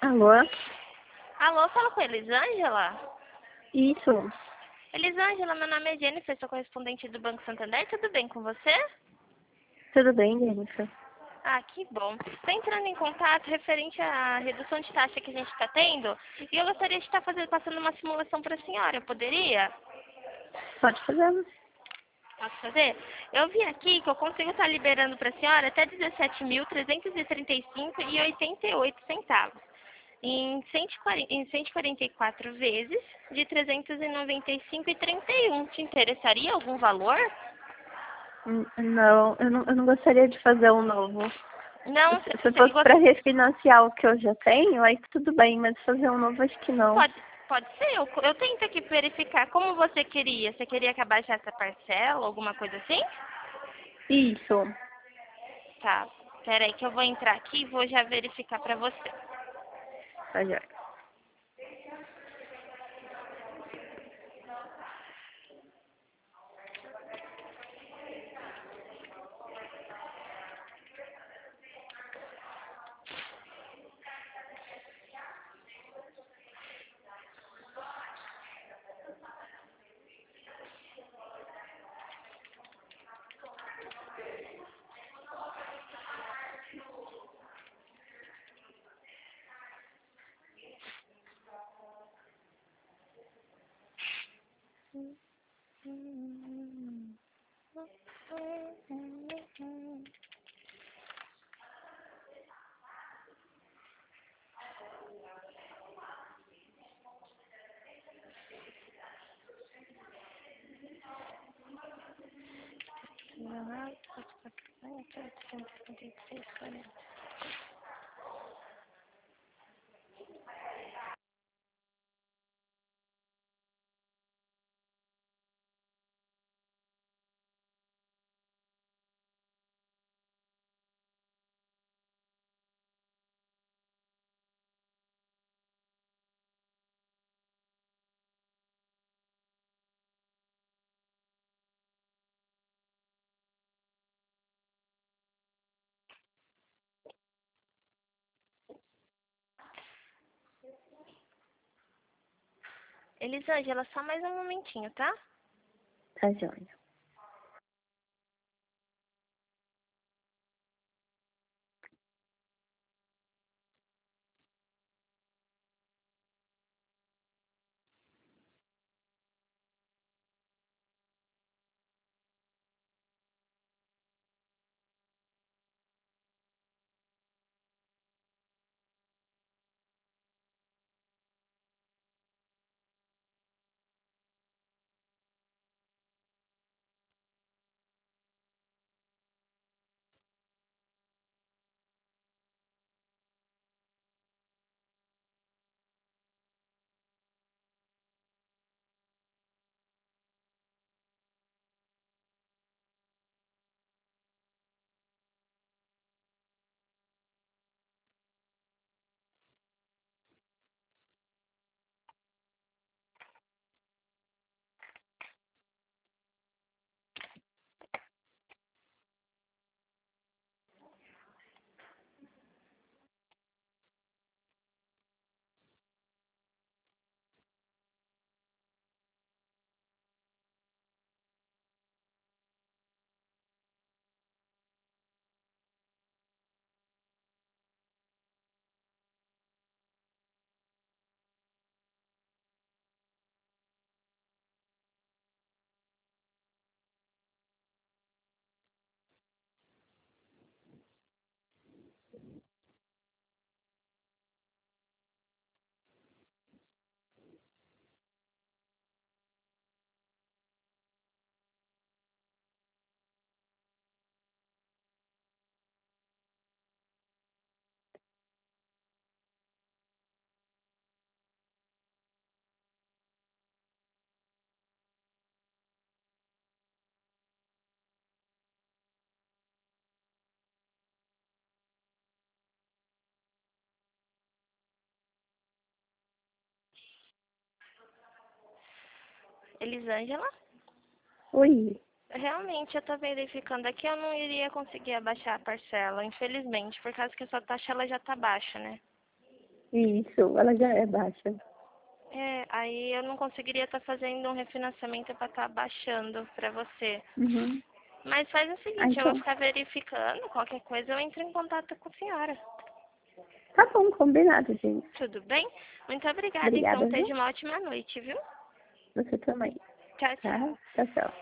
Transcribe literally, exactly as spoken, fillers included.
Alô? Alô, fala com a Elisângela? Isso. Elisângela, meu nome é Jennifer, sou correspondente do Banco Santander, tudo bem com você? Tudo bem, Jennifer? Ah, que bom. Estou entrando em contato referente à redução de taxa que a gente está tendo e eu gostaria de estar fazendo, passando uma simulação para a senhora, eu poderia? Pode fazer. Posso fazer? Eu vi aqui que eu consigo estar liberando para a senhora até dezessete mil trezentos e trinta e cinco reais e oitenta e oito centavos. Em cento e quarenta, em cento e quarenta e quatro vezes de trezentos e noventa e cinco reais e trinta e um. Te interessaria algum valor? Hum, Não, eu não, eu não gostaria de fazer um novo. Não, Se se você fosse para gost- refinanciar o que eu já tenho, aí tudo bem, mas fazer um novo acho que não. pode, pode ser. Eu, eu tento aqui verificar como você queria. Você queria que abaixasse essa parcela, alguma coisa assim? Isso. Tá. Pera aí que eu vou entrar aqui e vou já verificar para você. Tá já. Elisângela, só mais um momentinho, tá? Tá joia. Elisângela? Oi. Realmente, eu tô verificando aqui, eu não iria conseguir abaixar a parcela, infelizmente, por causa que a sua taxa ela já tá baixa, né? Isso, ela já é baixa. É, aí eu não conseguiria estar fazendo um refinanciamento para estar baixando para você. Uhum. Mas faz o Ah, seguinte, eu vou então, ficar verificando, qualquer coisa eu entro em contato com a senhora. tá bom, combinado, gente. Tudo bem? Muito obrigada, então. Obrigada, viu? Tenha uma ótima noite, viu? Você também. Tchau, Tá? tchau. Tchau, tchau.